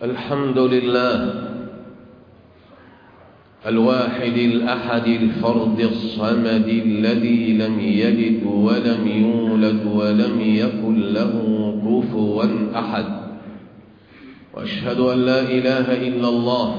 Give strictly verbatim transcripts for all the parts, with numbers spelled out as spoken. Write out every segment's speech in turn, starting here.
الحمد لله الواحد الأحد الفرد الصمد الذي لم يلد ولم يولد ولم يكن له كفوا أحد، وأشهد أن لا إله إلا الله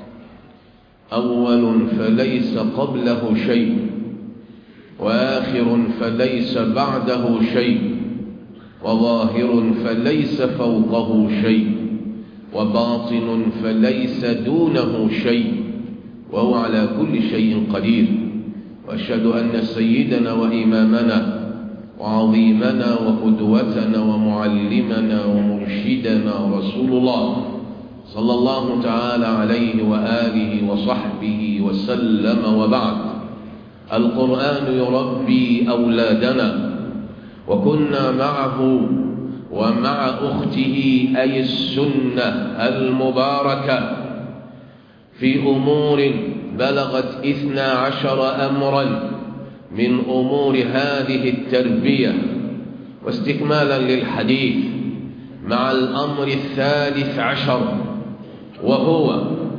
أول فليس قبله شيء، وآخر فليس بعده شيء، وظاهر فليس فوقه شيء، وباطن فليس دونه شيء، وهو على كل شيء قدير. وأشهد أن سيدنا وإمامنا وعظيمنا وقدوتنا ومعلمنا ومرشدنا رسول الله صلى الله تعالى عليه وآله وصحبه وسلم، وبعد. القرآن يربي أولادنا، وكنا معه ومع أخته أي السنة المباركة في أمور بلغت إثنى عشر أمرا من أمور هذه التربية، واستكمالا للحديث مع الأمر الثالث عشر، وهو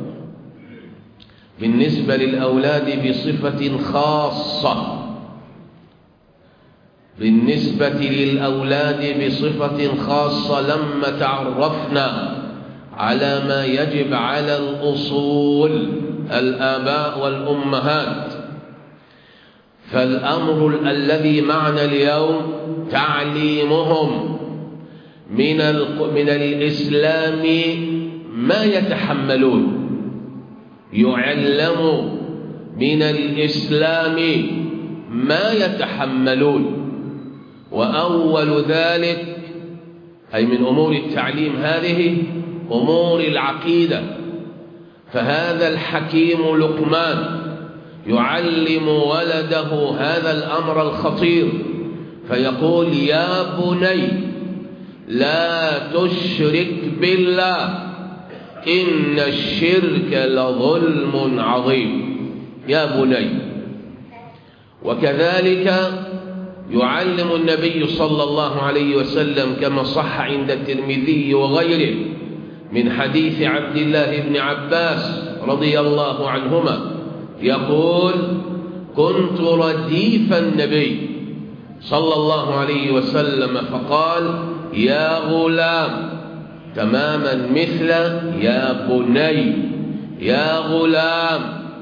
بالنسبة للأولاد بصفة خاصة بالنسبة للأولاد بصفة خاصة لما تعرفنا على ما يجب على الأصول الآباء والأمهات، فالأمر الذي معنا اليوم تعليمهم من من الإسلام ما يتحملون، يعلم من الإسلام ما يتحملون. وأول ذلك أي من أمور التعليم هذه أمور العقيدة، فهذا الحكيم لقمان يعلم ولده هذا الأمر الخطير، فيقول: يا بني لا تشرك بالله إن الشرك لظلم عظيم. يا بني. وكذلك يعلم النبي صلى الله عليه وسلم كما صح عند الترمذي وغيره من حديث عبد الله بن عباس رضي الله عنهما يقول: كنت رديف النبي صلى الله عليه وسلم فقال: يا غلام، تماما مثل يا بني. يا غلام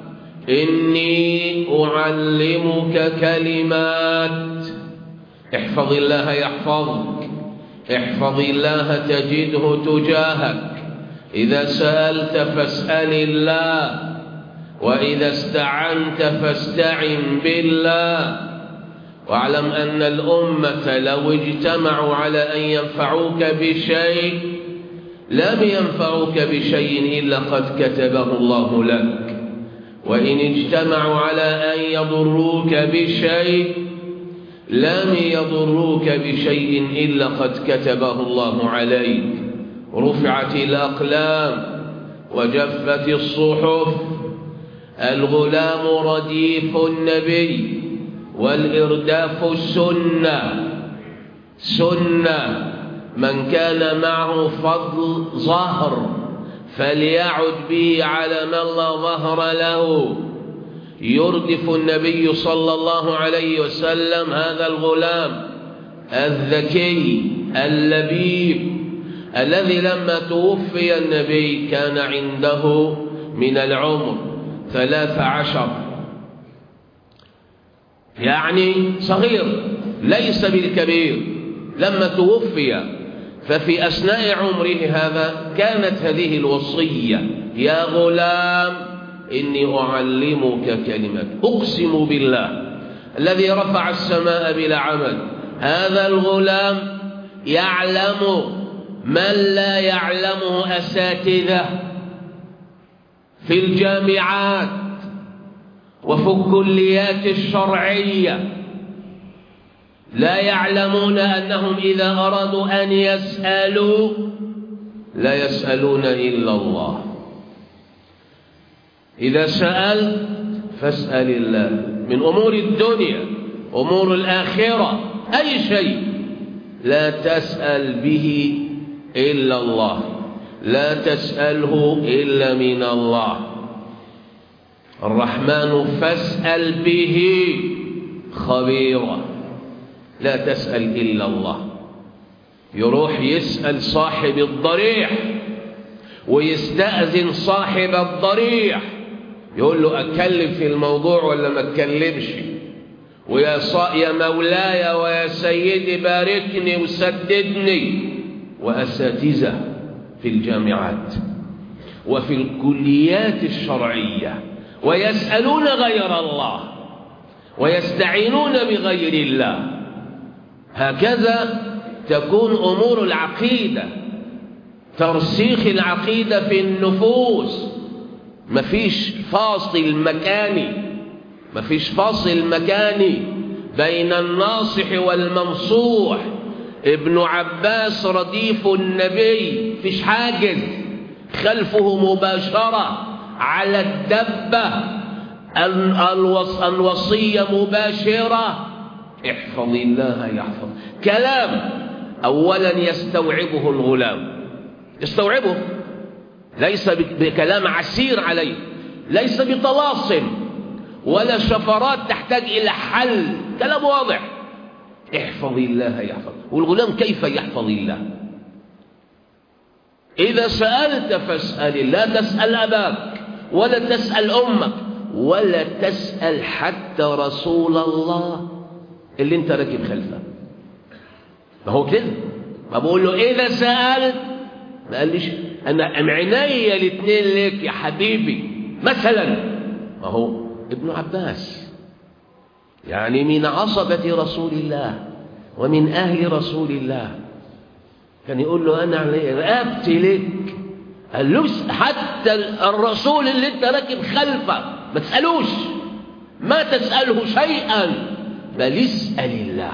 إني أعلمك كلمات، احفظ الله يحفظك، احفظ الله تجده تجاهك، إذا سألت فاسأل الله، وإذا استعنت فاستعن بالله. واعلم أن الأمة لو اجتمعوا على أن ينفعوك بشيء لم ينفعوك بشيء إلا قد كتبه الله لك، وإن اجتمعوا على أن يضروك بشيء لم يضروك بشيء إلا قد كتبه الله عليك. رفعت الأقلام وجفت الصحف. الغلام رديف النبي، والإرداف سنة سنة من كان معه فضل ظهر فليعد به على من لا ظهر له. يردف النبي صلى الله عليه وسلم هذا الغلام الذكي اللبيب الذي لما توفي النبي كان عنده من العمر ثلاث عشر، يعني صغير ليس بالكبير لما توفي. ففي أثناء عمره هذا كانت هذه الوصية: يا غلام إني أعلمك كلمات. أقسم بالله الذي رفع السماء بلا عمد، هذا الغلام يعلم من لا يعلمه أساتذة في الجامعات وفي الكليات الشرعية، لا يعلمون أنهم إذا أرادوا أن يسألوا لا يسألون إلا الله. إذا سألت فاسأل الله من أمور الدنيا، أمور الآخرة، أي شيء لا تسأل به إلا الله. لا تسأله إلا من الله. الرحمن فاسأل به خبيرا، لا تسأل إلا الله. يروح يسأل صاحب الضريح ويستأذن صاحب الضريح، يقول له أتكلم في الموضوع ولا ما أتكلمش؟ ويا صا يا مولاي ويا سيدي باركني وسددني. وأساتذة في الجامعات وفي الكليات الشرعية ويسألون غير الله ويستعينون بغير الله. هكذا تكون أمور العقيدة، ترسيخ العقيدة في النفوس. مفيش فاصل مكاني، مفيش فاصل مكاني بين الناصح والمنصوح. ابن عباس رديف النبي، فيش حاجز، خلفه مباشرة على الدبة، الوصية مباشرة. احفظ الله يحفظ. كلام أولا يستوعبه الغلام، يستوعبه، ليس بكلام عسير عليه، ليس بطلاسم ولا شفرات تحتاج إلى حل، كلام واضح. احفظ الله يحفظ. والغلام كيف يحفظ الله؟ إذا سألت فاسأل، لا تسأل أباك ولا تسأل أمك ولا تسأل حتى رسول الله اللي انت راكب خلفه. ما هو كده، ما بقول له إذا سألت، ما قاليش أنا عيني الاثنين لك يا حبيبي مثلا. ما هو ابن عباس يعني من عصبة رسول الله ومن أهل رسول الله، كان يقول له أنا رقبتي لك. قال له حتى الرسول اللي انت راكب خلفه ما تسألوش، ما تسأله شيئا، بل اسأل الله،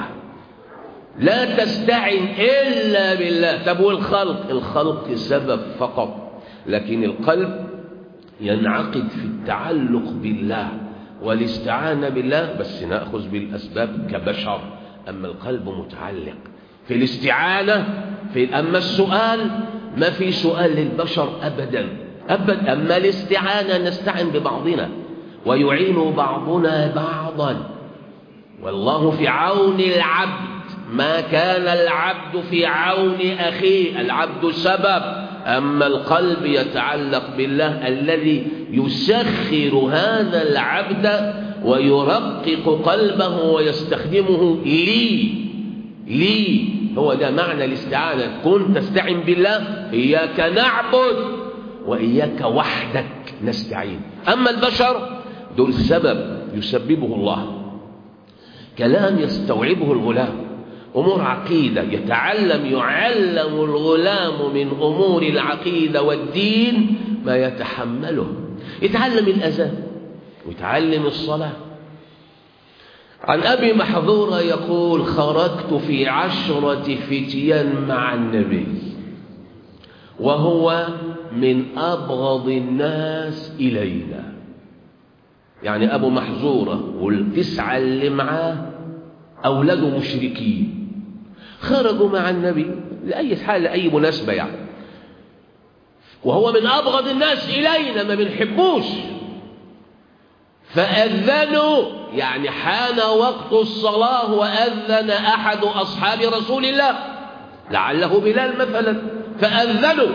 لا تستعن إلا بالله. طب والخلق؟ الخلق سبب فقط، لكن القلب ينعقد في التعلق بالله والاستعانة بالله، بس نأخذ بالأسباب كبشر. أما القلب متعلق في الاستعانة في. أما السؤال ما في سؤال للبشر أبدا أبدا. أما الاستعانة نستعن ببعضنا ويعين بعضنا بعضا، والله في عون العبد ما كان العبد في عون أخيه. العبد سبب، أما القلب يتعلق بالله الذي يسخر هذا العبد ويرقق قلبه ويستخدمه لي لي هو ده معنى الاستعانة. كن تستعن بالله، إياك نعبد وإياك وحدك نستعين. أما البشر دول سبب يسببه الله، كلام يستوعبه الغلام، أمور عقيدة يتعلم يعلم الغلام من أمور العقيدة والدين ما يتحمله. يتعلم الأذان ويتعلم الصلاة. عن أبي محذورة يقول: خرجت في عشرة فتيان مع النبي وهو من أبغض الناس إلينا. يعني أبو محذورة والتسعة اللي معاه أولاده مشركين، خرجوا مع النبي لأي حال لأي مناسبة يعني، وهو من أبغض الناس إلينا، ما بنحبوش. فأذنوا، يعني حان وقت الصلاة وأذن أحد أصحاب رسول الله لعله بلال مثلا، فأذنوا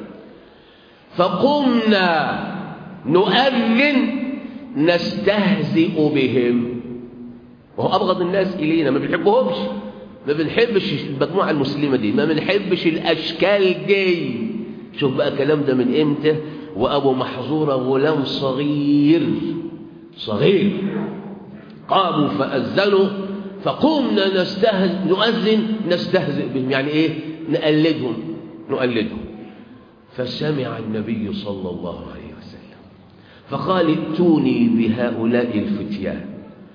فقمنا نؤذن نستهزئ بهم، وهو أبغض الناس إلينا، ما بنحبهمش، ما بنحبش المجموعة المسلمة دي، ما بنحبش الأشكال دي. شوف بقى الكلام ده من إمتى؟ وأبو محذورة غلام صغير صغير. قاموا فأذنوا فقمنا نستهزئ نؤذن نستهزئ بهم، يعني إيه؟ نقلدهم نقلدهم. فسمع النبي صلى الله عليه وسلم فقال: ائتوني بهؤلاء الفتيان.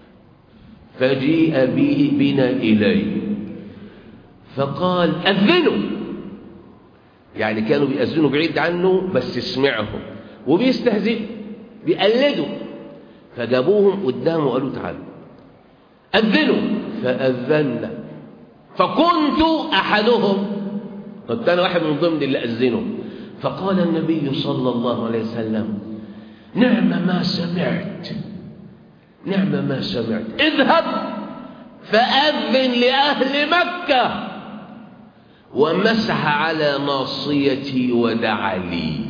فجيء به بنا إليه فقال: أذنوا، يعني كانوا بيأذنوا بعيد عنه بس سمعهم وبيستهزئوا بيقلدوا. فجابوهم قدامه وقالوا: تعالوا أذنوا. فأذنا فكنت أحدهم، كنت أنا واحد من ضمن اللي أذنوا. فقال النبي صلى الله عليه وسلم: نعم ما سمعت، نعم ما سمعت، اذهب فأذن لأهل مكة. ومسح على ناصيتي ودعا لي.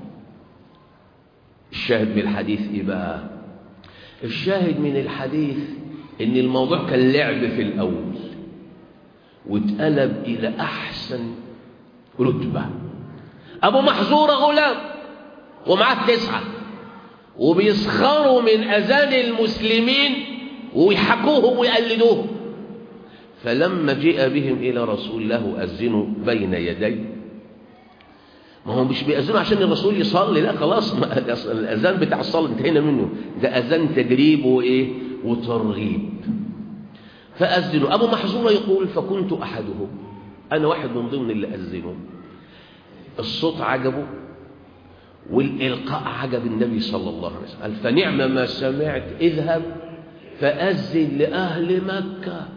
الشاهد من الحديث إيه بقى؟ الشاهد من الحديث إن الموضوع كان لعب في الأول واتقلب إلى أحسن رتبة. أبو محظورة غلام ومعاه تسعة وبيسخروا من أذان المسلمين ويحكوه ويقلدوه. فلما جاء بهم إلى رسول الله أذنوا بين يديه. ما هو مش بيأذنوا عشان الرسول يصلي، لا خلاص، الأذان بتاع الصلاة انتهينا منه، ده أذان تجريب وإيه وترغيب. فأذنوا. أبو محظورة يقول: فكنت أحدهم، أنا واحد من ضمن اللي أذنوا. الصوت عجبه والإلقاء عجب النبي صلى الله عليه وسلم. قال: فنعم ما سمعت، اذهب فأذن لأهل مكة.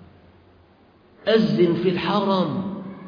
أذن في الحرم،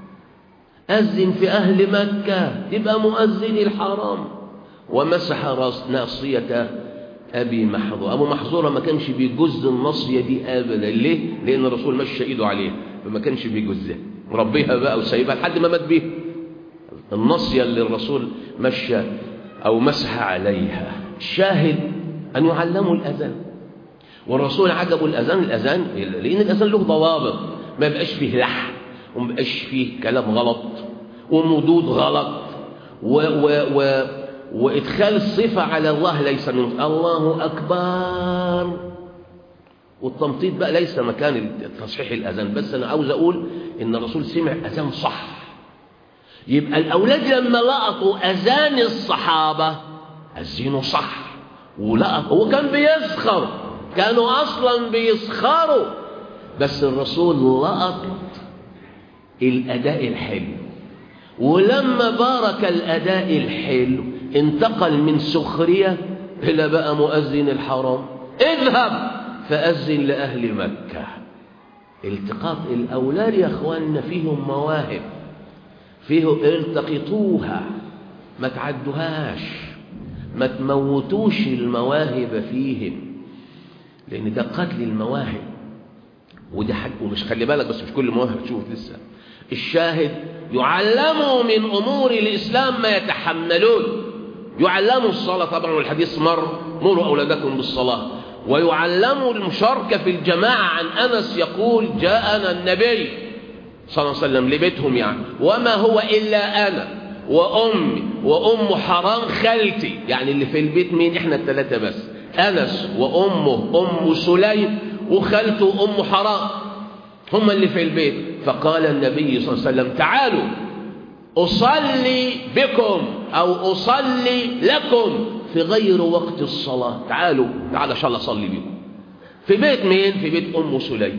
أذن في أهل مكة، تبقى مؤذن الحرم. ومسح راس ناصية أبي محظورة. أبو محظورة ما كانش بيجز الناصية دي أبدا. ليه؟ لأن الرسول مشى إيده عليه فما كانش بيجزها، ربيها بقى وسايبها لحد ما مات بيها. الناصية اللي الرسول مشى أو مسح عليها. الشاهد أن يعلموا الأذان، والرسول عجبوا الأذان. الأذان لأن الأذان له ضوابط، ما يبقاش فيه لحن وما يبقاش فيه كلام غلط ومدود غلط و و و وإدخال الصفة على الله ليس من الله أكبر. والتمطيط بقى ليس مكان تصحيح الأذان، بس أنا عاوز أقول إن الرسول سمع أذان صح. يبقى الأولاد لما لقطوا أذان الصحابة أذنوا صح ولقطوا. هو كان بيسخر، كانوا أصلا بيسخروا، بس الرسول لقط الأداء الحلو. ولما بارك الأداء الحلو انتقل من سخرية إلى بقى مؤذن الحرم. اذهب فأذن لأهل مكة. التقاط الأولاد يا أخواننا فيهم مواهب، فيه التقطوها، ما تعدوهاش، ما تموتوش المواهب فيهم، لأن ده قتل المواهب. وده حق، ومش خلي بالك بس مش كل مواهب تشوف لسه. الشاهد يعلموا من أمور الإسلام ما يتحملون. يعلموا الصلاة طبعا، والحديث مر: مروا أولادكم بالصلاة. ويعلموا المشاركة في الجماعة. عن أنس يقول: جاءنا النبي صلى الله عليه وسلم لبيتهم، يعني وما هو إلا أنا وأمي وأم حرام خالتي، يعني اللي في البيت مين؟ إحنا الثلاثة بس، أنس وأمه أم سليم وخالته أم حرام، هم اللي في البيت. فقال النبي صلى الله عليه وسلم: تعالوا أصلي بكم أو أصلي لكم في غير وقت الصلاة. تعالوا تعالوا إن شاء الله أصلي بكم. في بيت مين؟ في بيت أم سليم.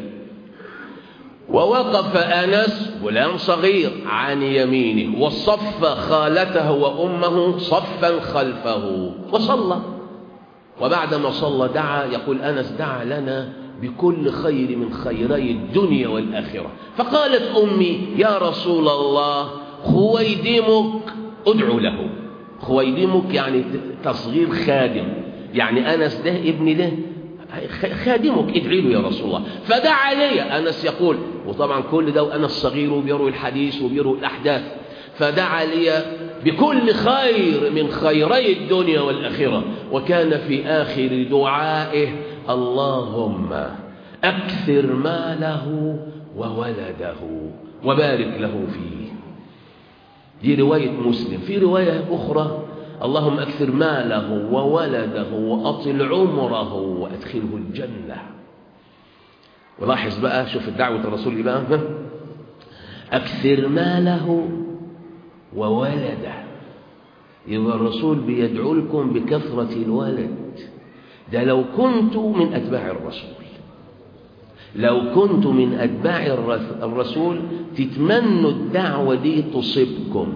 ووقف أنس غلام صغير عن يمينه، وصف خالته وأمه صفا خلفه وصلى. وبعدما صلى دعا، يقول أنس: دعا لنا بكل خير من خيري الدنيا والآخرة. فقالت أمي: يا رسول الله، خويدمك ادعو له. خويدمك يعني تصغير خادم، يعني أنس ده ابني ده خادمك، ادعي له يا رسول الله. فدعا لي. أنس يقول، وطبعا كل ده وأنس صغير وبيروي الحديث وبيروي الأحداث، فدعا لي بكل خير من خيري الدنيا والآخرة. وكان في آخر دعائه: اللهم أكثر ماله وولده وبارك له فيه. دي رواية مسلم. في رواية أخرى: اللهم أكثر ماله وولده وأطل عمره وأدخله الجنة. ولاحظ بقى، شوف الدعوة الرسول بقى: أكثر ماله وولده. يبقى الرسول بيدعو لكم بكثرة الولد. ده لو كنت من أتباع الرسول، لو كنت من أتباع الرسول تتمنوا الدعوة دي تصيبكم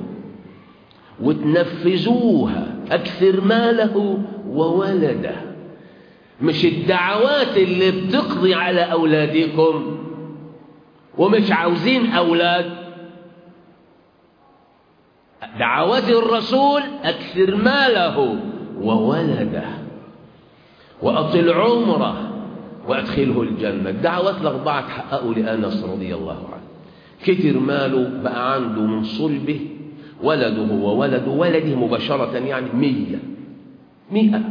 وتنفذوها. أكثر ماله وولده، مش الدعوات اللي بتقضي على أولادكم ومش عاوزين أولاد. دعوات الرسول أكثر ماله وولده وأطل عمره وأدخله الجنة. الدعوات الأربعة تحققوا لأنس رضي الله عنه. كتر ماله بقى عنده من صلبه ولده وولد ولده مباشرة يعني مية مئة،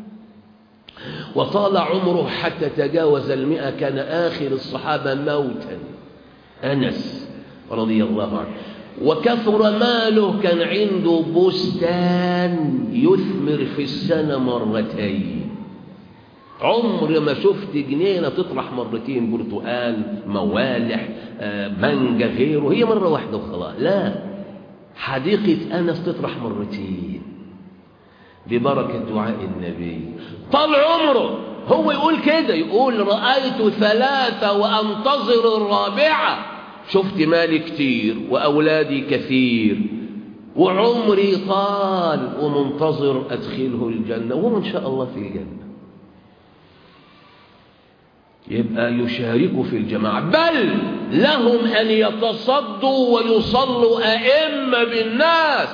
وطال عمره حتى تجاوز المئة. كان آخر الصحابة موتا أنس رضي الله عنه. وكثر ماله، كان عنده بستان يثمر في السنة مرتين. عمر ما شفت جنينة تطرح مرتين، برتقال، موالح، مانجا، غيره، هي مرة واحدة وخلاص. لا، حديقة أنس تطرح مرتين ببركة دعاء النبي. طال عمره هو يقول كده، يقول رأيت ثلاثة وأنتظر الرابعة. شفت مالي كتير وأولادي كثير وعمري طال ومنتظر أدخله الجنة، وهو إن شاء الله في الجنة. يبقى يشاركوا في الجماعة، بل لهم أن يتصدوا ويصلوا أئمة بالناس،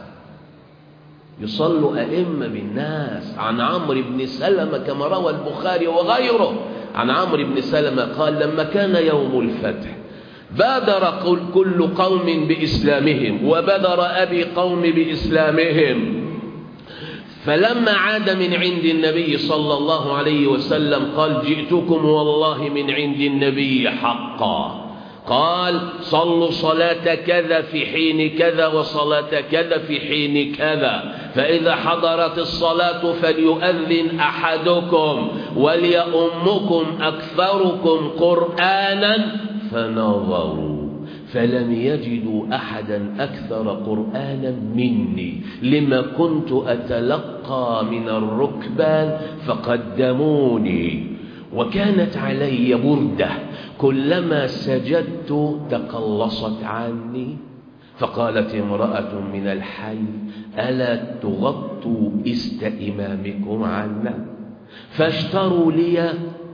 يصلوا أئمة بالناس. عن عمرو بن سلمة كما روى البخاري وغيره عن عمرو بن سلمة قال: لما كان يوم الفتح بادر كل قوم بإسلامهم وبادر أبي قوم بإسلامهم، فلما عاد من عند النبي صلى الله عليه وسلم قال: جئتكم والله من عند النبي حقا. قال: صلوا صلاة كذا في حين كذا وصلاة كذا في حين كذا، فإذا حضرت الصلاة فليؤذن أحدكم وليؤمكم أكثركم قرآنا. فنظروا فلم يجدوا أحدا أكثر قرآنا مني، لما كنت أتلقى من الركبان فقدموني، وكانت علي بردة كلما سجدت تقلصت عني. فقالت امرأة من الحي: ألا تغطوا إست إمامكم عنا؟ فاشتروا لي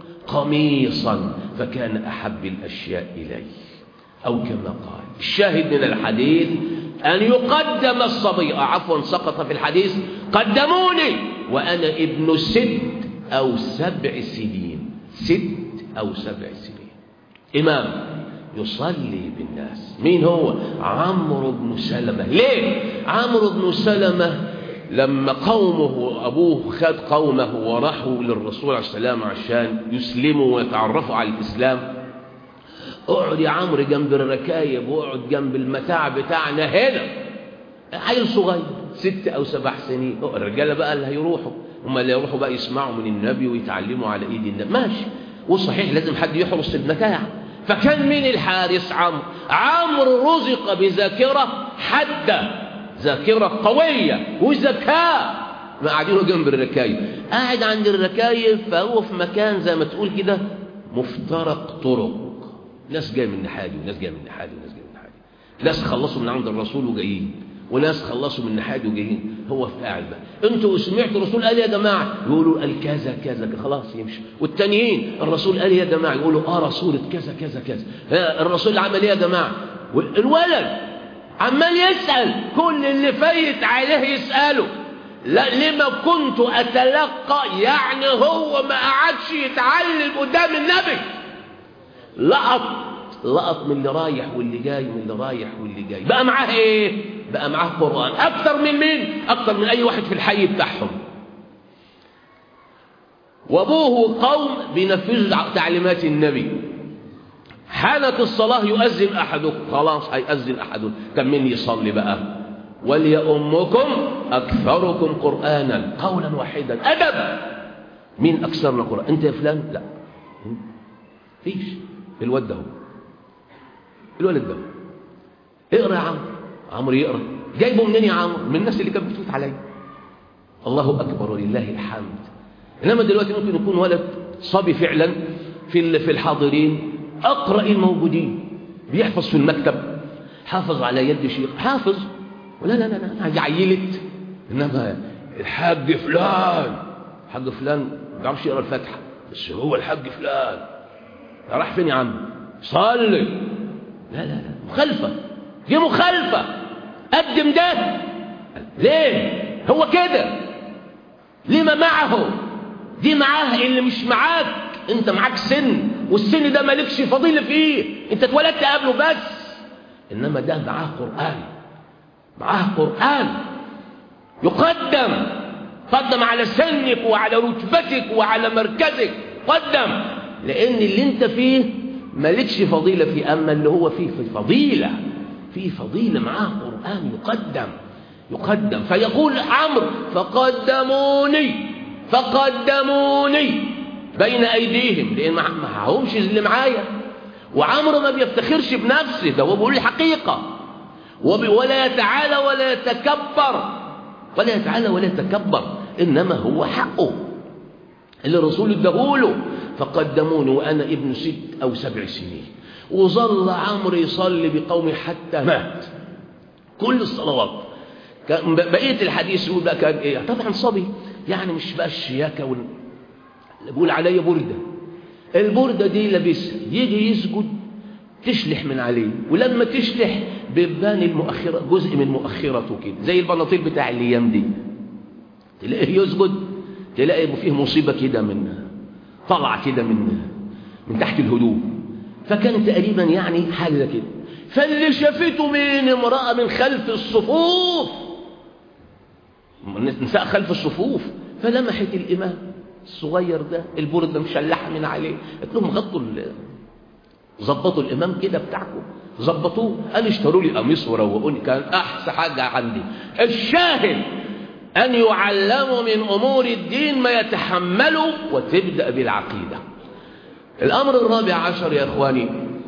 قميصا فكان أحب الأشياء إلي، أو كما قال. الشاهد من الحديث أن يقدم الصبي، عفوا سقط في الحديث: قدموني وأنا ابن ست أو سبع سنين، ست أو سبع سنين، إمام يصلي بالناس. مين هو؟ عمرو بن سلمة. ليه؟ عمرو بن سلمة لما قومه أبوه خد قومه وراحوا للرسول عليه السلام عشان يسلموا ويتعرفوا على الإسلام، اقعد يا عمرو جنب الركايب واقعد جنب المتاع بتاعنا هنا. عيل صغير ست أو سبع سنين، الرجالة بقى اللي هيروحوا هم اللي يروحوا بقى يسمعوا من النبي ويتعلموا على إيد النبي، ماشي. وصحيح لازم حد يحرس المتاع، فكان من الحارس؟ عمرو. عمرو رزق بذاكرة حادة، ذاكرة قوية وذكاء. ما قاعدينه جنب الركايب، قاعد عند الركايب، فهو في مكان زي ما تقول كده مفترق طرق، ناس جايه من الناحيه وناس جايه من الناحيه وناس جايه من الناحيه، ناس خلصوا من عند الرسول وجايين وناس خلصوا من الناحيه وجايين. هو في قاعد بقى: انتوا سمعتوا الرسول قال يا جماعه؟ يقولوا قال كذا كذا، خلاص يمشي. والتانيين: الرسول قال يا جماعه، يقولوا اه رسول كذا كذا كذا. الرسول عمل ايه يا جماعه؟ الولد عمال يسأل، كل اللي فايت عليه يسأله. لا، لما كنت أتلقى، يعني هو ما قعدش يتعلم قدام النبي، لقط لقط من اللي رايح واللي جاي، من اللي رايح واللي جاي. بقى معاه ايه؟ بقى معاه قرآن أكثر من مين؟ أكثر من أي واحد في الحي بتاعهم. وأبوه قوم بينفذوا تعليمات النبي. حانت الصلاة يؤذن أحدكم، خلاص هيأذن أحدكم، كم من يصلي بقى؟ وليؤمكم أكثركم قرآنا، قولا واحدا، أدب. مين أكثرنا قرآن؟ أنت يا فلان؟ لا، فيش. الواد ده، الولد ده، اقرأ يا عمرو. عمرو يقرأ. جايبه منين يا عمرو؟ من الناس اللي كانت بتفوت علي. الله أكبر ولله الحمد. إنما دلوقتي ممكن يكون ولد صبي فعلا في في الحاضرين، أقرأ الموجودين، بيحفظ في المكتب، حافظ على يد شيخ، حافظ، ولا لا لا لا أنا عيلت. إنما الحاج فلان، الحاج فلان ما بيعرفش يقرأ الفاتحة، بس هو الحاج فلان. راح فين يا عم؟ صلي. لا لا لا، مخالفة، دي مخالفة. قدم ده. ليه؟ هو كده. لما معه دي معاه اللي مش معاك. انت معاك سن، والسن ده مالكش فضيلة فيه، انت اتولدت قبله بس. انما ده معاه قرآن، معاه قرآن يقدم، قدم على سنك وعلى رتبتك وعلى مركزك، قدم، لان اللي انت فيه مالكش فضيلة فيه، اما اللي هو فيه في فضيلة، فيه فضيلة، معاه قرآن يقدم يقدم. فيقول عمرو فقدموني فقدموني بين أيديهم، لأن ما همش اللي معايا. وعمرو ما بيفتخرش بنفسه، ده هو بيقول الحقيقة، ولا يتعالى ولا يتكبر، ولا يتعالى ولا يتكبر، إنما هو حقه اللي الرسول اداهوله. فقدموني وأنا ابن ست أو سبع سنين، وظل عمرو يصلي بقومه حتى مات كل الصلوات. بقية الحديث يقول بقى كان إيه؟ طبعا صبي يعني مش بقى الشياكة وال... بيقول عليا بردة، البردة دي لابسها، يجي يسجد تشلح من عليه، ولما تشلح بيبان المؤخرة، جزء من مؤخرته كده زي البناطيل بتاع الايام دي، تلاقيه يسجد تلاقي فيه مصيبة كده من طلع كده من من تحت الهدوم. فكان تقريبا يعني حاجة كده. فاللي شافته من امرأة من خلف الصفوف، نساء خلف الصفوف، فلمحت الإمام الصغير ده البردة مشلحة من عليه، قلت لهم غطوا ظبطوا الإمام كده بتاعكم، ظبطوه. قال اشتروا لي قميص وروقوني، كان أحسن حاجة عندي. الشاهد أن يعلموا من أمور الدين ما يتحملوا، وتبدأ بالعقيدة. الأمر الرابع عشر يا إخواني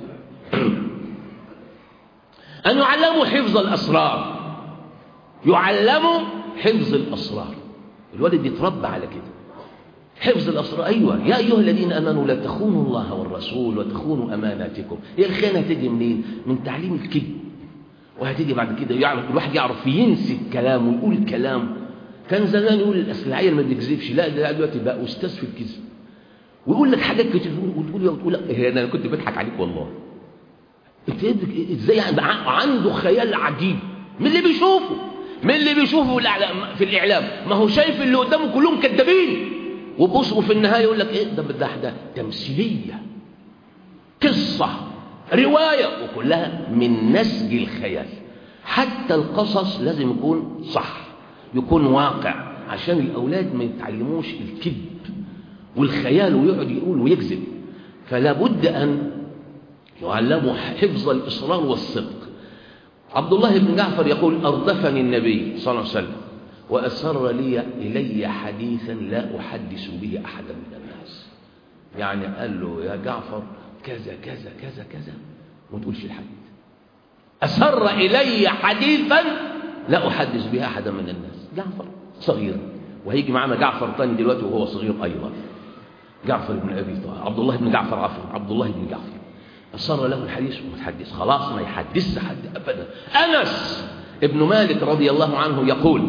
أن يعلموا حفظ الأسرار، يعلموا حفظ الأسرار. الولد يتربى على كده، حفظ الأسرار. أيوة، يا أيها الذين آمنوا لا تخونوا الله والرسول وتخونوا أماناتكم. هي الخيانة هتيجي منين؟ من تعليم الكذب، وهتيجي بعد كده يعرف الواحد يعرف ينسي الكلام ويقول كلام. كان زمان يقول العيال ما بيكذبش، لا ده دلوقتي بقى أستاذ في الكذب، ويقول لك حاجات كتير وتقول وتقول إيه أنا كنت بضحك عليك والله. أنت إزاي عنده خيال عجيب من اللي بيشوفه، من اللي بيشوفه في الإعلام، ما هو شايف اللي قدامه كلهم كذابين، وبصوا في النهاية يقول لك إيه ده ده ده تمثيلية، قصة، رواية، وكلها من نسج الخيال. حتى القصص لازم يكون صح، يكون واقع، عشان الأولاد ما يتعلموش الكذب والخيال ويقعد يقول ويكذب. فلا بد أن يعلموا حفظ الإصرار والصدق. عبد الله بن جعفر يقول أردفني النبي صلى الله عليه وسلم وأسر لي إلي حديثا لا أحدث به أحدا من الناس. يعني قال له يا جعفر كذا كذا كذا كذا وما تقولش الحديث. أسر إلي حديثا لا أحدث به أحدا من الناس. جعفر صغير، وهيجي معنا جعفر تاني دلوقتي وهو صغير أيضا، جعفر بن أبي طالب، عبد الله بن جعفر عفوا عبد الله بن جعفر. أصر له الحديث ومتحدث، خلاص ما يحدث حد أبدا. أنس ابن مالك رضي الله عنه يقول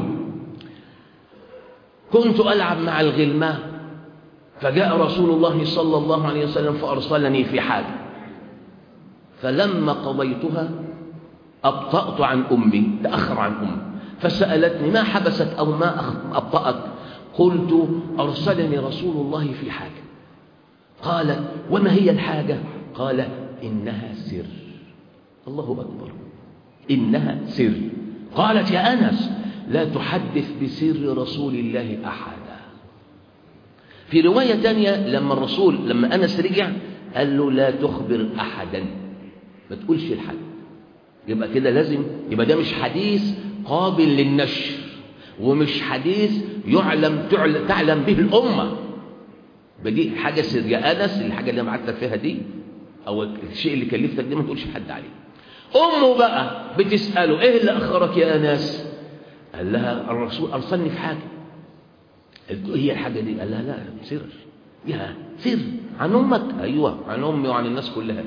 كنت ألعب مع الغلمان فجاء رسول الله صلى الله عليه وسلم فأرسلني في حاجة، فلما قضيتها أبطأت عن أمي، تأخر عن أمي، فسألتني ما حبست أو ما أبطأت؟ قلت أرسلني رسول الله في حاجة. قال وما هي الحاجة؟ قال إنها سر. الله أكبر، إنها سر. قالت يا أنس لا تحدث بسر رسول الله أحدا. في رواية تانية لما الرسول لما أنس رجع قال له لا تخبر أحدا، ما تقولش لحد. يبقى كده لازم، يبقى ده مش حديث قابل للنشر، ومش حديث يعلم تعلم به الأمة. بدي حاجة سر يا أنس، الحاجة اللي بعتلك فيها دي أو الشيء اللي كلفتك دي ما تقولش لحد عليه. أمه بقى بتسأله إيه اللي أخرك يا أنس؟ قال لها الرسول أرسلني في حاجة. قلت هي الحاجة دي؟ قال لها لا سر. يا سر عن أمك؟ أيوة عن أمي وعن الناس كلها.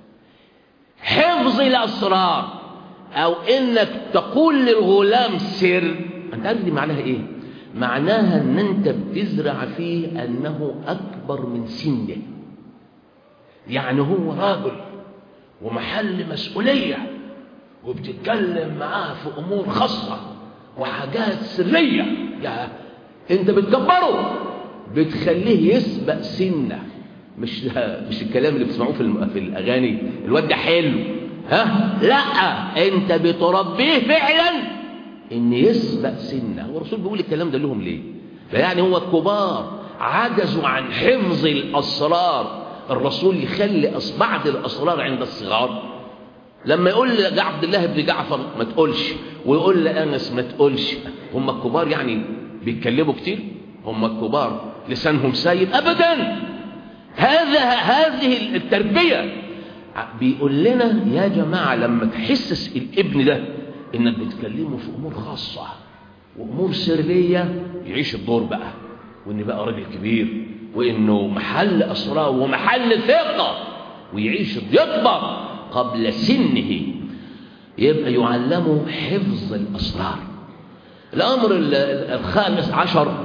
حفظ الأسرار أو إنك تقول للغلام سر، أنت عارف دي معناها إيه؟ معناها أن أنت بتزرع فيه أنه أكبر من سنه، يعني هو راجل ومحل مسؤولية وبتتكلم معاه في أمور خاصة وحاجات سرية، يا أنت بتكبره، بتخليه يسبق سنة. مش مش الكلام اللي بتسمعوه في في الأغاني، الواد ده حلو، ها، لا، أنت بتربيه فعلا إن يسبق سنة. هو الرسول بيقول الكلام ده لهم ليه؟ فيعني هو الكبار عجزوا عن حفظ الأسرار، الرسول يخلي بعض الأسرار عند الصغار. لما يقول لعبد الله بن جعفر ما تقولش، ويقول لأنس ما تقولش، هم الكبار يعني بيتكلموا كتير؟ هم الكبار لسانهم سايب؟ أبدا. هذا هذه التربية. بيقول لنا يا جماعة لما تحسس الابن ده إنك بتكلمه في أمور خاصة وأمور سرية، يعيش الدور بقى، وإن بقى راجل كبير، وإنه محل أسرار ومحل ثقة، ويعيش يكبر قبل سنه، يبقى يعلمه حفظ الأسرار. الأمر الخامس عشر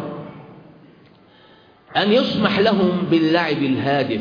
أن يسمح لهم باللعب الهادف.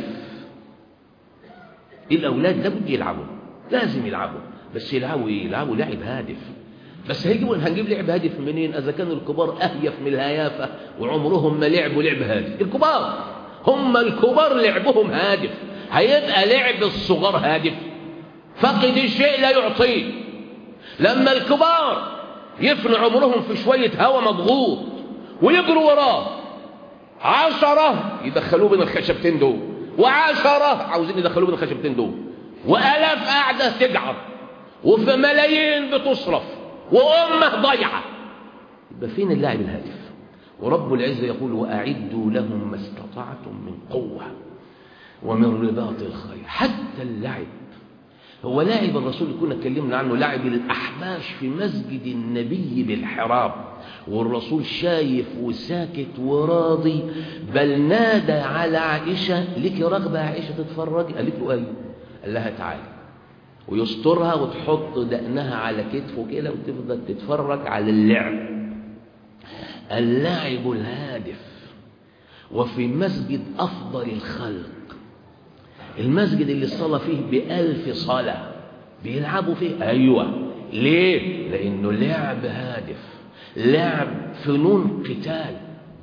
الأولاد لابد يلعبوا، لازم يلعبوا، بس يلعبوا إيه؟ يلعبوا لعب هادف. بس هيجيبوا هنجيب لعب هادف منين إذا كانوا الكبار أهيف من الهيافة وعمرهم ما لعبوا لعب هادف؟ الكبار هم الكبار لعبهم هادف، هيبقى لعب الصغار هادف؟ فقد الشيء لا يعطيه. لما الكبار يفنوا عمرهم في شوية هوا مضغوط ويجروا وراه، عشرة يدخلوه بين الخشبتين دول، وعشرة عاوزين يدخلوه بين الخشبتين دول، وآلاف قاعدة تجعر، وفي ملايين بتصرف، وأمة ضيعة. يبقى فين اللاعب الهادف؟ ورب العزة يقول وأعدوا لهم ما استطعتم من قوة ومن رباط الخيل. حتى اللعب هو لاعب الرسول اللي كنا اتكلمنا عنه، لاعب الأحباش في مسجد النبي بالحراب، والرسول شايف وساكت وراضي، بل نادى على عائشة لك رغبة عائشة تتفرجي؟ قالت له أيوه. قال لها تعالي، ويسترها وتحط دقنها على كتفه كده وتفضل تتفرج على اللعب. اللاعب الهادف. وفي مسجد أفضل الخلق، المسجد اللي الصلاة فيه بألف صلاة، بيلعبوا فيه؟ أيوة. ليه؟ لأنه لعب هادف، لعب فنون قتال،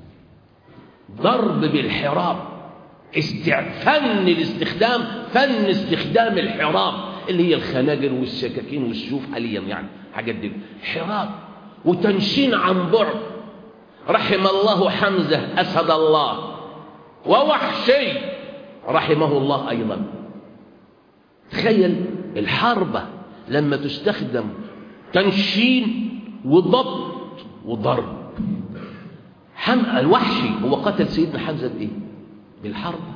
ضرب بالحراب، استع... فن الاستخدام، فن استخدام الحراب اللي هي الخناجر والسكاكين والسيوف حاليا، يعني حاجات دي حراب وتنشين عن بعد. رحم الله حمزة أسد الله، ووحشي رحمه الله أيضا. تخيل الحربة لما تستخدم تنشين وضبط وضرب. حم... الوحشي هو قتل سيدنا حمزة بإيه؟ بالحربة.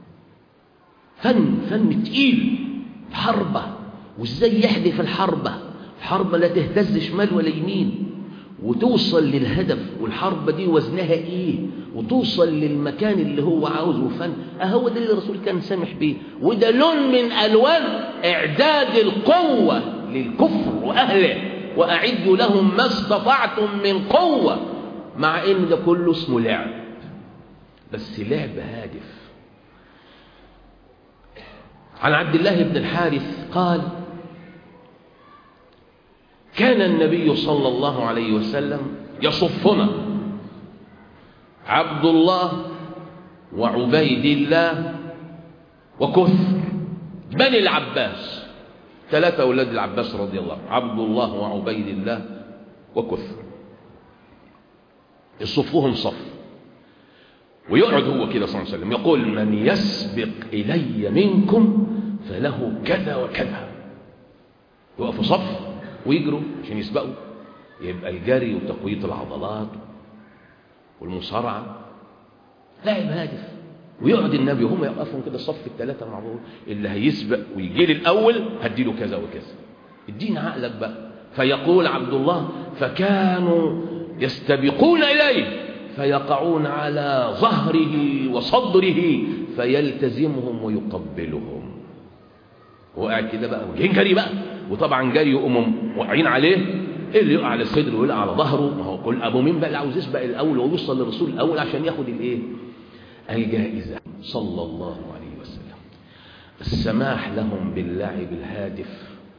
فن فن تقيل، حربة، وإزاي يحدف الحربة، الحربة لا تهتز شمال ولا يمين، وتوصل للهدف، والحربة دي وزنها إيه، وتوصل للمكان اللي هو عاوزه. فن أهو ده اللي الرسول كان سامح بيه، وده لون من ألوان إعداد القوة للكفر وأهله. وأعدوا لهم ما استطعتم من قوة، مع إن ده كله اسمه لعب، بس لعب هادف. عن عبد الله بن الحارث قال كان النبي صلى الله عليه وسلم يصفنا عبد الله وعبيد الله وكثر بني العباس، ثلاثة أولاد العباس رضي الله، عبد الله وعبيد الله وكثر، يصفوهم صف، ويقعد هو كده صلى الله عليه وسلم يقول من يسبق إلي منكم فله كذا وكذا. يقفوا صف ويجروا عشان يسبقوا، يبقى الجري وتقوية العضلات والمصارعة لاعب هادف. ويقعد النبي وهم يقفون كده صف الثلاثة مع بعض، اللي هيسبق ويجي لي الأول هديله كذا وكذا، ادينا عقلك بقى. فيقول عبد الله فكانوا يستبقون إليه فيقعون على ظهره وصدره فيلتزمهم ويقبلهم. وقاعد كده بقى وينجري بقى، وطبعا جري يقوموا واقعين عليه، اللي يقع على صدره واللي على ظهره. ما هو كل ابو مين بقى اللي عاوز يسبق الاول ويوصل للرسول الاول عشان ياخد الايه؟ الجائزه. صلى الله عليه وسلم. السماح لهم باللعب الهادف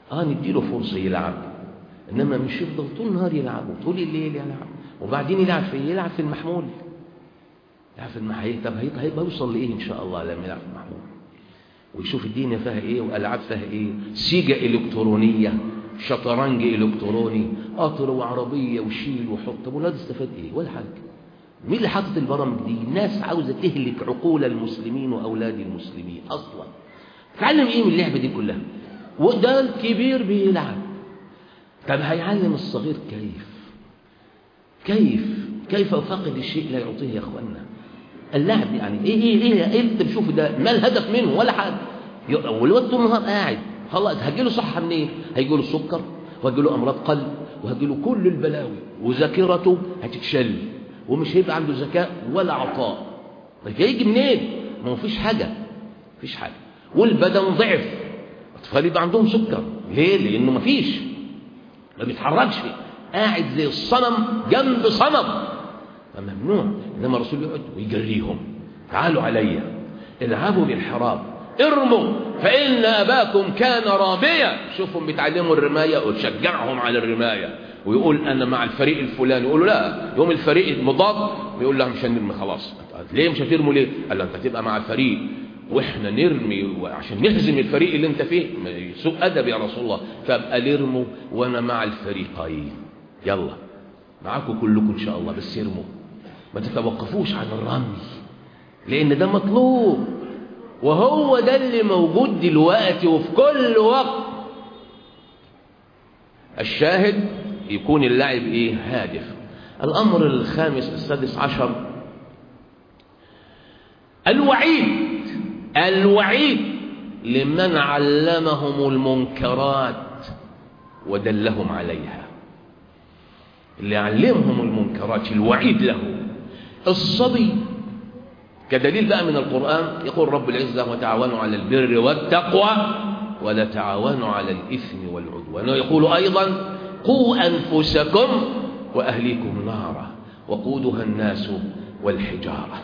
اه نديله فرصة يلعب، إنما مش يفضل طول النهار يلعب وطول الليل يلعب وبعدين يلعب في يلعب في المحمول. يلعب في المحمول. طب هيبقى يوصل لإيه إن شاء الله لما يلعب في المحمول ويشوف الدنيا فيها إيه وألعاب فيها إيه؟ سيجا إلكترونية، شطرنج إلكتروني، قطر وعربية وشيل وحط. طب والولاد استفاد إيه؟ ولا حاجة. مين اللي حاطط البرامج دي؟ الناس عاوزة تهلك عقول المسلمين وأولاد المسلمين أصلا. تعلم إيه من اللعبة دي كلها؟ وده الكبير بيلعب. طب هيعلم الصغير كيف؟ كيف؟ كيف أفقد الشيء لا يعطيه يا أخوانا؟ اللعب يعني إيه إيه إيه إيه اللي بتشوفه ده؟ ما الهدف منه؟ ولا حاجة. والواد طول النهار قاعد خلاص. هتجيله صحة منين؟ هيجيله سكر وهتجيله أمراض قلب وهتجيله كل البلاوي وذاكرته هتتشل ومش هيبقى عنده ذكاء ولا عطاء. طيب هيجي منين؟ ما هو فيش حاجة، فيش حاجة. والبدن ضعف. الأطفال يبقى عندهم سكر ليه؟ لأنه ما فيش، ما بيتحركش، قاعد زي الصنم جنب صنم. فممنوع. إنما الرسول يقعد ويجريهم، تعالوا علي العبوا بالحراب، ارموا فإن أباكم كان راميا. شوفهم بيتعلموا الرماية وتشجعهم على الرماية ويقول أنا مع الفريق الفلاني. يقولوا لا، يوم الفريق المضاد يقول لهم مش هنرمي خلاص. ليه مش هترموا ليه؟ قال له أنت تبقى مع الفريق وإحنا نرمي عشان نهزم الفريق اللي أنت فيه. سوء أدب يا رسول الله. فأبقى لرموا وأنا مع الفريقين. يلا معاكم كلكم إن شاء الله، بس ارموا، ما تتوقفوش عن الرمي لأن ده مطلوب. وهو ده اللي موجود دلوقتي وفي كل وقت. الشاهد يكون اللعب ايه؟ هادف. الامر الخامس السادس عشر الوعيد. الوعيد لمن علمهم المنكرات ودلهم عليها. اللي علمهم المنكرات الوعيد له. الصبي كدليل بقى من القرآن يقول رب العزة وتعاونوا على البر والتقوى ولا تعاونوا على الإثم والعدوان. ويقول أيضا قوا أنفسكم وأهليكم نارا وقودها الناس والحجارة.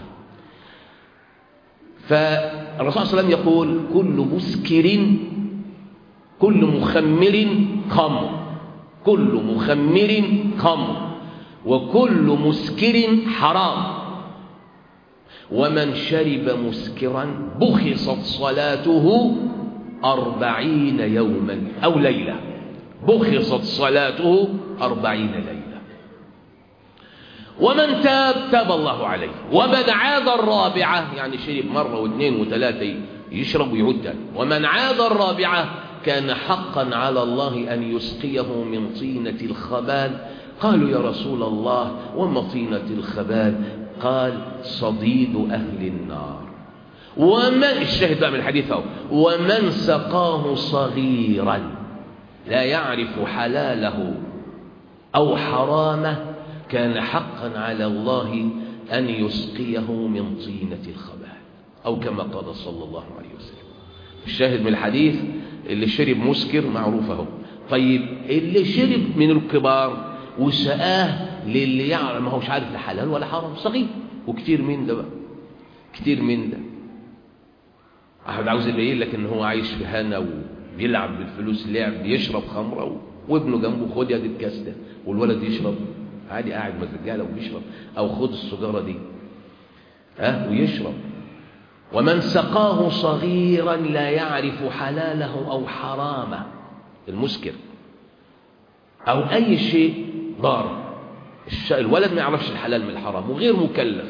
فالرسول صلى الله عليه وسلم يقول كل مسكر كل مخمر خمر، كل مخمر خمر، وكل مسكر حرام، ومن شرب مسكرا بخصت صلاته أربعين يوما أو ليلة. بخصت صلاته أربعين ليلة. ومن تاب تاب الله عليه. ومن عاد الرابعة يعني شرب مرة واثنين وثلاثة يشرب ويعود تاني. ومن عاد الرابعة كان حقا على الله أن يسقيه من طينة الخبال. قالوا يا رسول الله وما طينة الخبال؟ قال صديد أهل النار. ومن الشاهد بقى من الحديث هو ومن سقاه صغيرا لا يعرف حلاله أو حرامه كان حقا على الله أن يسقيه من طينة الخبال، أو كما قال صلى الله عليه وسلم. الشاهد من الحديث اللي شرب مسكر معروفه. طيب اللي شرب من الكبار وسقاه للي يعلم ما هوش عارف لا حلال ولا حرام، صغير. وكتير من ده بقى، كتير من ده أحد عاوز يبين لك إن هو عايش في هنا وبيلعب بالفلوس لعب، يشرب خمرة وابنه جنبه خد يد الكاس ده والولد يشرب عادي قاعد مزجالة وبيشرب، أو خد السجارة دي ها ويشرب. ومن سقاه صغيرا لا يعرف حلاله أو حرامه، المسكر أو أي شيء ضار. الولد ما يعرفش الحلال من الحرام وغير مكلف.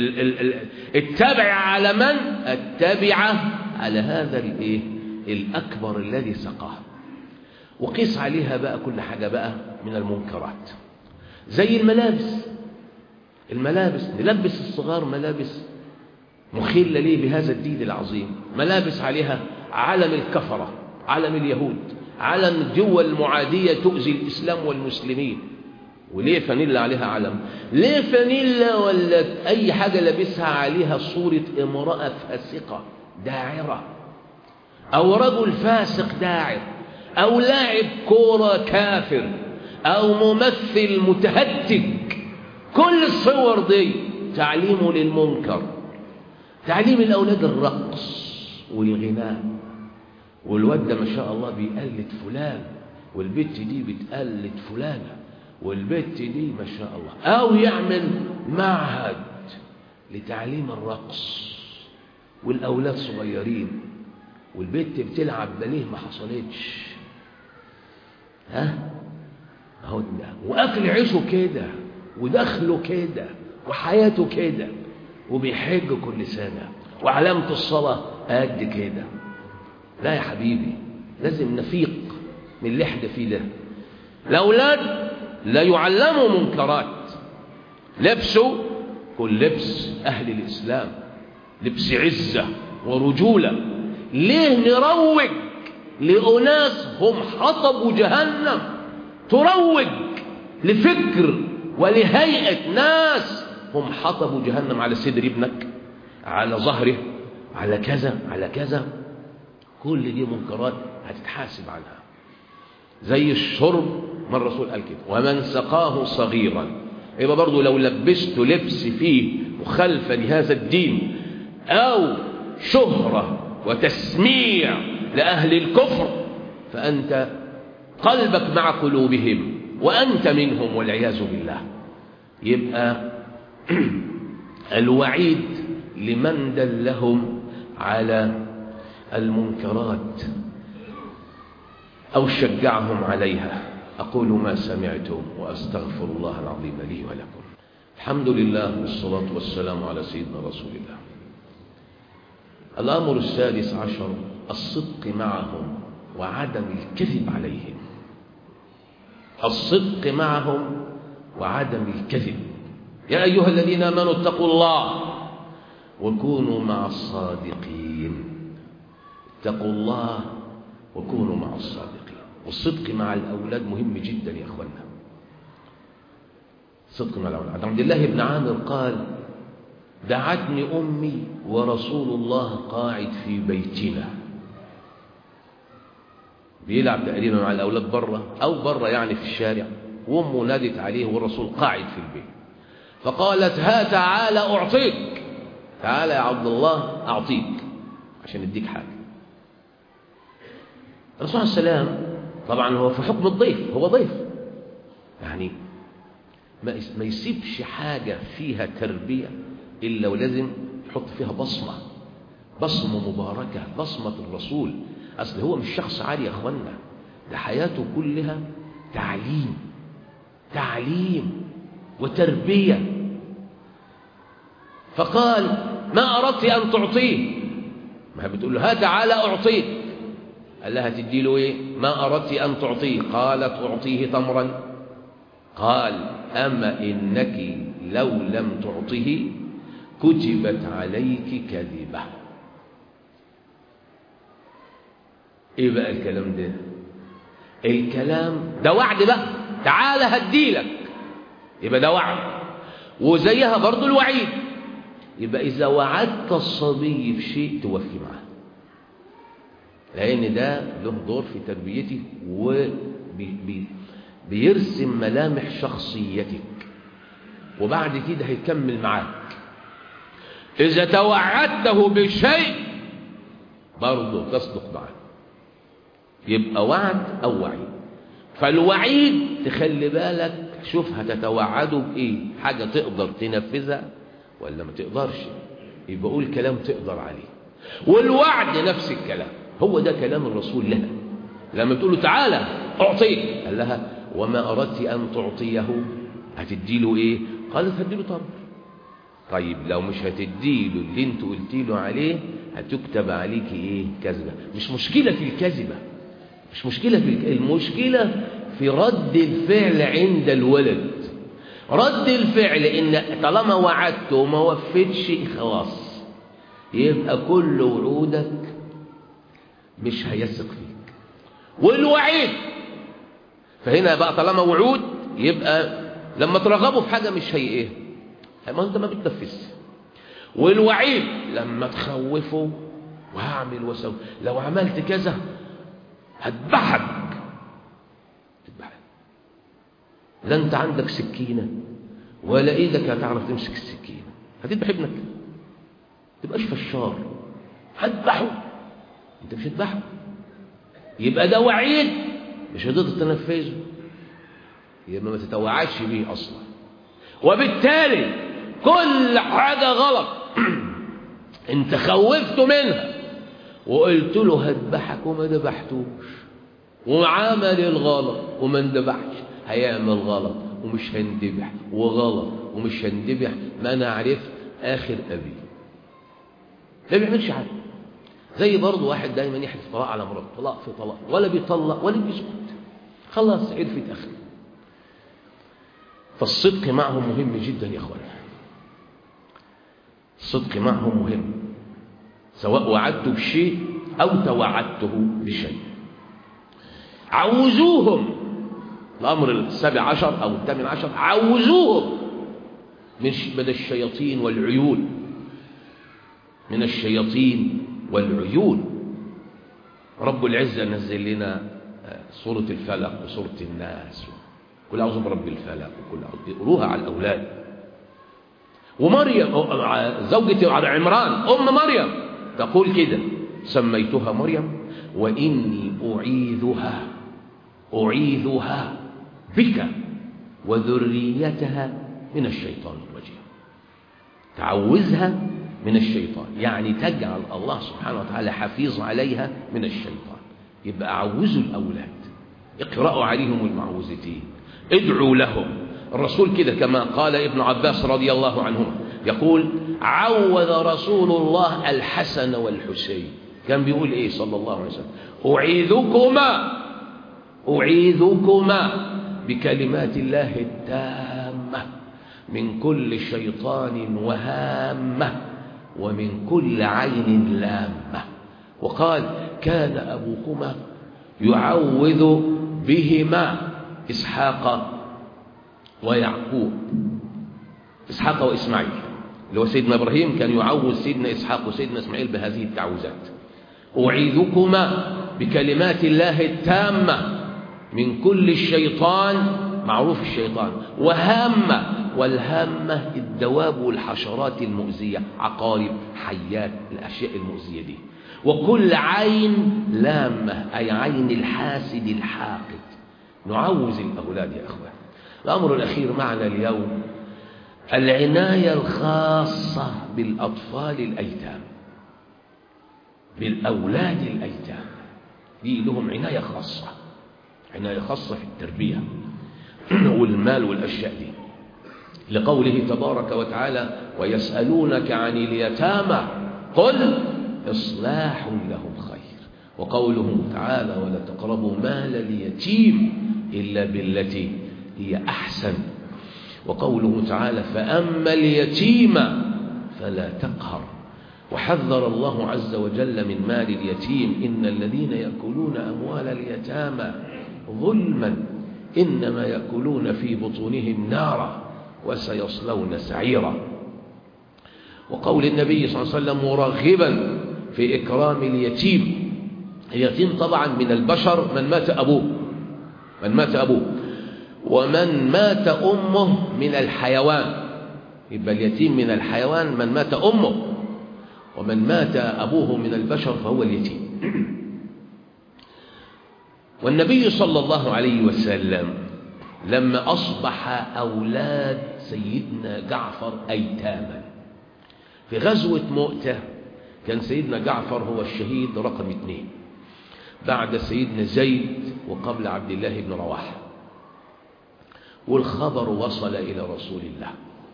التابع على من؟ التابع على هذا الايه الأكبر الذي سقاه. وقيس عليها بقى كل حاجة بقى من المنكرات زي الملابس. الملابس نلبس الصغار ملابس مخلة ليه بهذا الدين العظيم، ملابس عليها علم الكفرة، علم اليهود، علم الدول المعادية تؤذي الإسلام والمسلمين. وليه فانيلا عليها علم؟ ليه فانيلا ولا أي حاجة لابسها عليها صورة امرأة فاسقة داعرة، أو رجل فاسق داعر، أو لاعب كورة كافر، أو ممثل متهتك؟ كل الصور دي تعليم للمنكر. تعليم الأولاد الرقص والغناء والواد ده ما شاء الله بيقلد فلان، والبت دي بتقلد فلانة، والبت دي ما شاء الله، أو يعمل معهد لتعليم الرقص والأولاد صغيرين، والبت بتلعب باليه ما حصلتش، ها اهو ده، واكل عيشه كده، ودخله كده، وحياته كده، وبيحج كل سنه، وعلامه الصلاه قد كده. لا يا حبيبي، لازم نفيق من اللي احنا فيه ده. الاولاد لا يعلموا منكرات، لبسوا كل لبس اهل الاسلام، لبس عزه ورجوله. ليه نروج لأناس هم حطبوا جهنم؟ تروج لفكر ولهيئة ناس هم حطبوا جهنم على صدر ابنك، على ظهره، على كذا على كذا. كل دي منكرات هتتحاسب عنها. زي الشرب، ما الرسول قال كده: ومن سقاه صغيرا. يبقى برضو لو لبست لبس فيه مخالفة لهذا الدين، أو شهرة وتسميع لأهل الكفر، فأنت قلبك مع قلوبهم وأنت منهم والعياذ بالله. يبقى الوعيد لمن دلهم على المنكرات أو شجعهم عليها. أقول ما سمعتم وأستغفر الله العظيم لي ولكم. الحمد لله والصلاة والسلام على سيدنا رسول الله. الأمر السادس عشر: الصدق معهم وعدم الكذب عليهم. الصدق معهم وعدم الكذب. يا أيها الذين آمنوا اتقوا الله وكونوا مع الصادقين. اتقوا الله وكونوا مع الصادقين. والصدق مع الأولاد مهم جدا يا أخوانا. صدق مع الأولاد. عبد الله بن عامر قال: دعتني أمي ورسول الله قاعد في بيتنا. بيلعب تقريبا مع الأولاد بره أو بره يعني في الشارع، وأمه نادت عليه والرسول قاعد في البيت، فقالت: ها تعالى أعطيك، تعالى يا عبد الله أعطيك عشان اديك حاجة. الرسول عليه السلام طبعا هو في حكم الضيف، هو ضيف يعني ما يسيبش حاجة فيها تربية إلا ولازم يحط فيها بصمة، بصمة مباركة، بصمة الرسول. أصل هو مش شخص عادي يا أخوانا، ده حياته كلها تعليم، تعليم وتربية. فقال: ما أردت أن تعطيه؟ ما بتقول له: ها تعالى أعطيك. قال لها: تدي له إيه؟ ما أردت أن تعطيه؟ قالت: أعطيه تمرا. قال: أما إنك لو لم تعطه كتبت عليك كذبة. ايه بقى الكلام ده؟ الكلام ده وعد بقى، تعالى هديلك، يبقى ده وعد. وزيها برضو الوعيد. يبقى إذا وعدت الصبي بشيء توفي معه، لأن ده له دور في تربيتك وبيرسم ملامح شخصيتك، وبعد كده هيكمل معاك. إذا توعدته بشيء برضه تصدق معه، يبقى وعد أو وعيد. فالوعيد تخلي بالك، شوف هتتوعده بإيه، حاجة تقدر تنفذها ولا ما تقدرش، يبقى قول كلام تقدر عليه. والوعد نفس الكلام، هو ده كلام الرسول لها لما بتقول له: تعالى أعطيك، قال لها: وما أردت أن تعطيه؟ هتديله إيه؟ قالت: هديله تمر. طيب لو مش هتديله اللي انت قلتي له عليه هتكتب عليك ايه؟ كذبه. مش مشكله في الكذبه، مش مشكله في الك... المشكله في رد الفعل عند الولد. رد الفعل ان طالما وعدته وما وفيتش خلاص، يبقى كل وعودك مش هيثق فيك. والوعيد فهنا بقى طالما وعود، يبقى لما ترغبه في حاجه مش هي ايه، ما انت ما بتنفذش. والوعيد لما تخوفه وهعمل وسوي، لو عملت كذا هذبحك، تذبحك. لا انت عندك سكينه ولا ايدك هتعرف تمسك السكينه، هتذبح ابنك، ما تبقاش فشار، هذبحه. انت مش هتذبحه، يبقى ده وعيد مش هتقدر تنفذه، يبقى ما تتوعدش بيه أصلا. وبالتالي كل حاجة غلط انت خوفته منها وقلت له هذبحك وما ذبحتوش، وعمل الغلط وما اندبحش، هيعمل غلط ومش هندبح، وغلط ومش هندبح. ما انا عرفت اخر ابي ما بيعملش حاجه. زي برضه واحد دايما يحلف طلاق على مراته، طلاق في طلاق، ولا بيطلق ولا بيسكت، خلاص عرفت اخر. فالصدق معهم مهم جدا يا اخوان، الصدق معهم مهم، سواء وعدت بشيء او توعدته بشيء. عوزوهم، الامر السابع عشر او الثامن عشر، عوزوهم من من الشياطين والعيون، من الشياطين والعيون. رب العزة نزل لنا سورة الفلق وسورة الناس، كل أعوذ برب الفلق وكل يقروها على الأولاد. ومريم زوجة عمران أم مريم تقول كده: سميتها مريم وإني أعيذها أعيذها بك وذريتها من الشيطان الرجيم. تعوذها من الشيطان يعني تجعل الله سبحانه وتعالى حفيظ عليها من الشيطان. يبقى عوذوا الأولاد، اقرأوا عليهم المعوذتين، ادعوا لهم. الرسول كده كما قال ابن عباس رضي الله عنهما يقول: عوذ رسول الله الحسن والحسين. كان بيقول ايه صلى الله عليه وسلم؟ أعيذكما أعيذكما بكلمات الله التامة من كل شيطان وهامة ومن كل عين لامة. وقال: كان أبوكما يعوذ بهما إسحاق ويعقوب، إسحاق وإسماعيل، اللي هو سيدنا إبراهيم كان يعوذ سيدنا إسحاق وسيدنا إسماعيل بهذه التعوذات. أعيذكما بكلمات الله التامة من كل الشيطان، معروف الشيطان، وهامة، والهامة الدواب والحشرات المؤذية، عقارب، حيات، الأشياء المؤذية دي، وكل عين لامة أي عين الحاسد الحاقد. نعوذ الأولاد يا أخوان. الأمر الأخير معنا اليوم العناية الخاصة بالأطفال الأيتام، بالأولاد الأيتام، دي لهم عناية خاصة، عناية خاصة في التربية والمال والأشياء دي، لقوله تبارك وتعالى: ويسألونك عن اليتامى قل إصلاح لهم خير. وقوله تعالى: ولا تقربوا مال اليتيم إلا بالتي هي أحسن. وقوله تعالى: فأما اليتيم فلا تقهر. وحذر الله عز وجل من مال اليتيم: إن الذين يأكلون أموال اليتامى ظلما إنما يأكلون في بطونهم نارا وسيصلون سعيرا. وقول النبي صلى الله عليه وسلم مرغبا في إكرام اليتيم. اليتيم طبعا من البشر من مات أبوه، من مات أبوه ومن مات أمه من الحيوان. يبقى اليتيم من الحيوان من مات أمه، ومن مات أبوه من البشر فهو اليتيم. والنبي صلى الله عليه وسلم لما أصبح أولاد سيدنا جعفر أيتاما في غزوة مؤتة، كان سيدنا جعفر هو الشهيد رقم اثنين بعد سيدنا زيد وقبل عبد الله بن رواحة، والخبر وصل إلى رسول الله.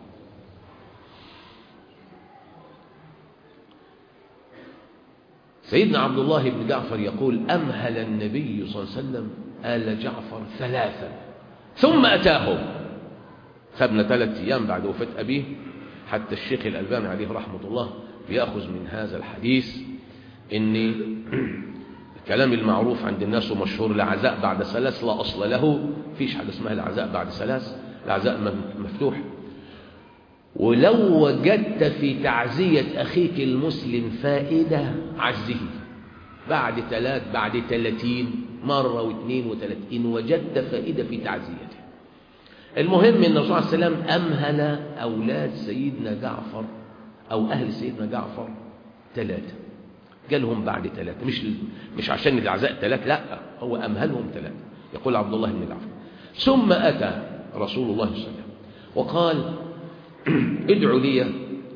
سيدنا عبد الله بن جعفر يقول: أمهل النبي صلى الله عليه وسلم آل جعفر ثلاثا ثم أتاهم. خدنا ثلاث أيام بعد وفاة أبيه، حتى الشيخ الألباني عليه رحمة الله بيأخذ من هذا الحديث إن الكلام المعروف عند الناس ومشهور: العزاء بعد ثلاث لا أصل له، فيش حاجة اسمها العزاء بعد ثلاث، العزاء مفتوح. ولو وجدت في تعزية أخيك المسلم فائدة عزه بعد ثلاث بعد ثلاثين مرة واثنين وثلاثين وجدت فائدة في تعزيته. المهم أن الرسول صلى الله عليه وسلم أمهل أولاد سيدنا جعفر أو أهل سيدنا جعفر ثلاثة جالهم بعد ثلاثة، مش مش عشان العزاء ثلاثة، لا، هو أمهلهم ثلاثة. يقول عبد الله بن جعفر: ثم أتى رسول الله صلى الله عليه وسلم وقال: ادعوا لي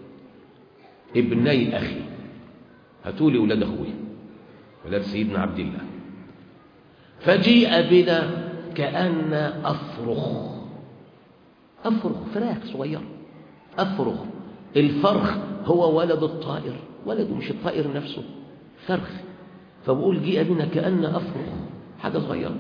ابني أخي، هاتوا لي ولاد أخوي، ولاد سيدنا عبد الله. فجيء بنا كأن أفرخ، أفرخ فراخ صغير، أفرخ. الفرخ هو ولد الطائر، ولده مش الطائر نفسه، فرخ. فبقول جيء بنا كأن أفرخ، حاجة صغيرة.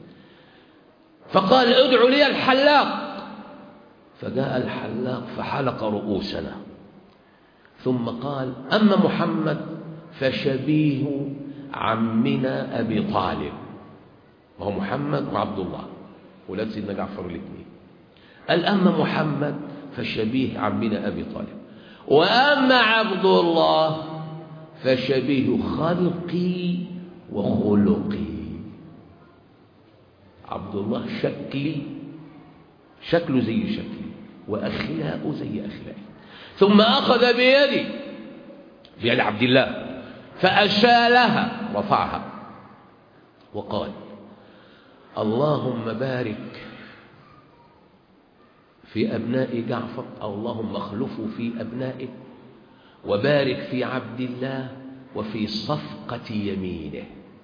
فقال: ادعوا لي الحلاق. فجاء الحلاق فحلق رؤوسنا، ثم قال: أما محمد فشبيه عمنا أبي طالب. وهو محمد وعبد الله ولاد سيدنا جعفر الاثنين. قال: أما محمد فشبيه عمنا أبي طالب، وأما عبد الله فشبيه خلقي وخلقي. عبد الله شكلي، شكله زي شكلي، وأخلاقه زي أخلاقي. ثم أخذ بيدي، بيد عبد الله، فأشالها، رفعها، وقال: اللهم بارك في أبناء جعفر، أو اللهم اخلفوا في أبنائه، وبارك في عبد الله وفي صفقة يمينه.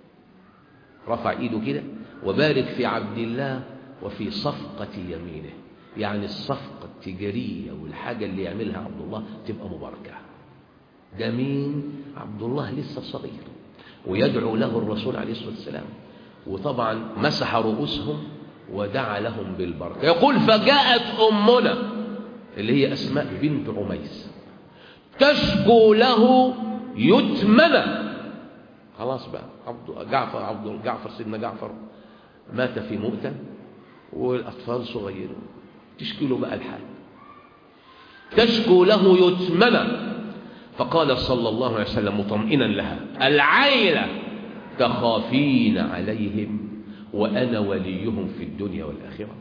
رفع إيده كده: وبارك في عبد الله وفي صفقة يمينه، يعني الصفقة التجارية والحاجة اللي يعملها عبد الله تبقى مباركة. ده مين؟ عبد الله لسه صغير، ويدعو له الرسول عليه الصلاة والسلام، وطبعا مسح رؤوسهم ودعا لهم بالبركة. يقول: فجاءت أمنا اللي هي أسماء بنت عميس تشكو له يتمنى. خلاص بقى، عبد جعفر عبد جعفر سيدنا جعفر مات في مؤتة، والأطفال صغيرين، تشكي له بقى الحال، تشكو له يتمنى. فقال صلى الله عليه وسلم مطمئنا لها: العيلة تخافين عليهم وأنا وليهم في الدنيا والآخرة.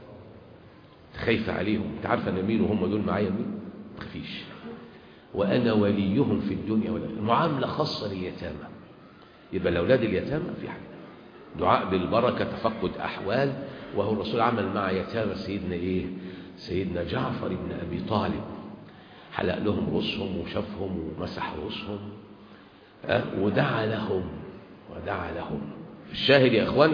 خايفة عليهم، انت عارفة أنا مين وهم دول معايا مين؟ ما تخافيش، وأنا وليهم في الدنيا والآخرة. معاملة خاصة لليتامى، يبقى الأولاد اليتامى في حاجة دعاء بالبركة، تفقد أحوال. وهو الرسول عمل مع يتامى سيدنا إيه؟ سيدنا جعفر بن أبي طالب، حلق لهم رؤوسهم وشافهم ومسح رؤوسهم، أه؟ ودعا لهم ودعا لهم. الشاهد يا إخواني،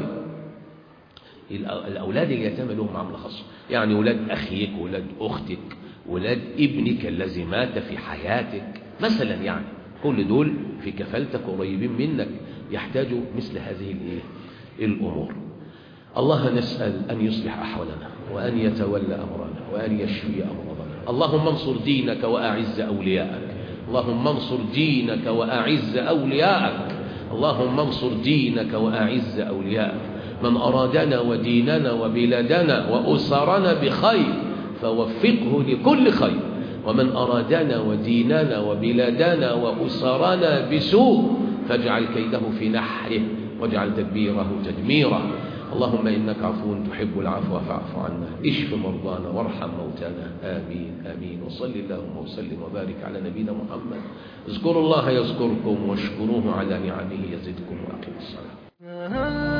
الأولاد اليتامى لهم معاملة خاصة، يعني ولاد أخيك، ولاد أختك، ولاد ابنك الذي مات في حياتك مثلا، يعني كل دول في كفالتك قريبين منك، يحتاجوا مثل هذه الإيه؟ الأمور. الله نسأل أن يصلح أحوالنا، وأن يتولى أمرنا، وأن يشفي أمراضنا. اللهم انصر دينك وأعز أولياءك، اللهم انصر دينك وأعز أولياءك، اللهم انصر دينك وأعز أولياءك. من أرادنا وديننا وبلادنا وأسرنا بخير فوفقه لكل خير، ومن أرادنا وديننا وبلادنا وأسرنا بسوء فاجعل كيده في نحره، واجعل تدبيره تدميرا. اللهم إنك عفو تحب العفو فاعف عنا، اشف مرضانا وارحم موتانا، آمين آمين. وصل اللهم وسلم وبارك على نبينا محمد. اذكروا الله يذكركم، واشكروه على نعمه يزدكم، وأقيموا الصلاة.